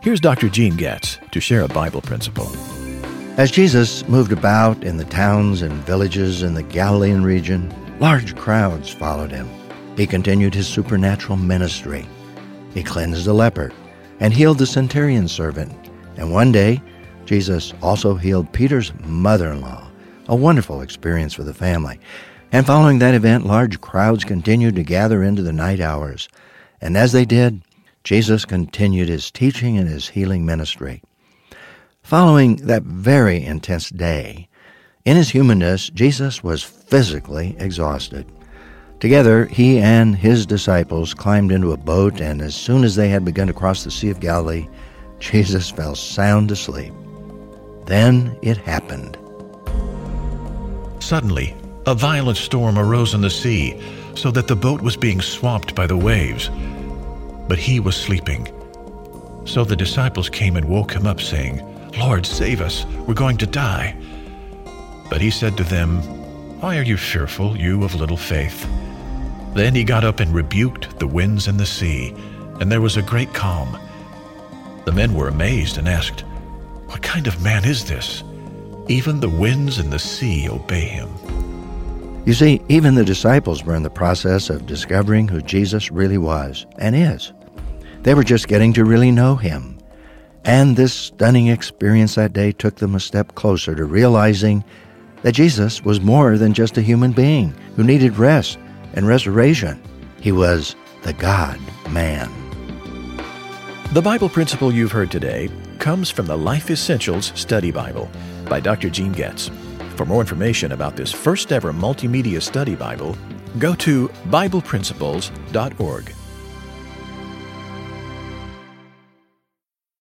Here's Dr. Gene Getz to share a Bible principle. As Jesus moved about in the towns and villages in the Galilean region, large crowds followed him. He continued his supernatural ministry. He cleansed a leper and healed the centurion's servant. And one day, Jesus also healed Peter's mother-in-law, a wonderful experience for the family. And following that event, large crowds continued to gather into the night hours. And as they did, Jesus continued his teaching and his healing ministry. Following that very intense day, in his humanness, Jesus was physically exhausted. Together, he and his disciples climbed into a boat, and as soon as they had begun to cross the Sea of Galilee, Jesus fell sound asleep. Then it happened. Suddenly, a violent storm arose in the sea, so that the boat was being swamped by the waves. But he was sleeping. So the disciples came and woke him up, saying, "Lord, save us, we're going to die." But he said to them, "Why are you fearful, you of little faith?" Then he got up and rebuked the winds and the sea, and there was a great calm. The men were amazed and asked, "What kind of man is this? Even the winds and the sea obey him." You see, even the disciples were in the process of discovering who Jesus really was and is. They were just getting to really know him. And this stunning experience that day took them a step closer to realizing that Jesus was more than just a human being who needed rest and restoration. He was the God-man. The Bible principle you've heard today comes from the Life Essentials Study Bible by Dr. Gene Getz. For more information about this first ever multimedia study Bible, go to BiblePrinciples.org.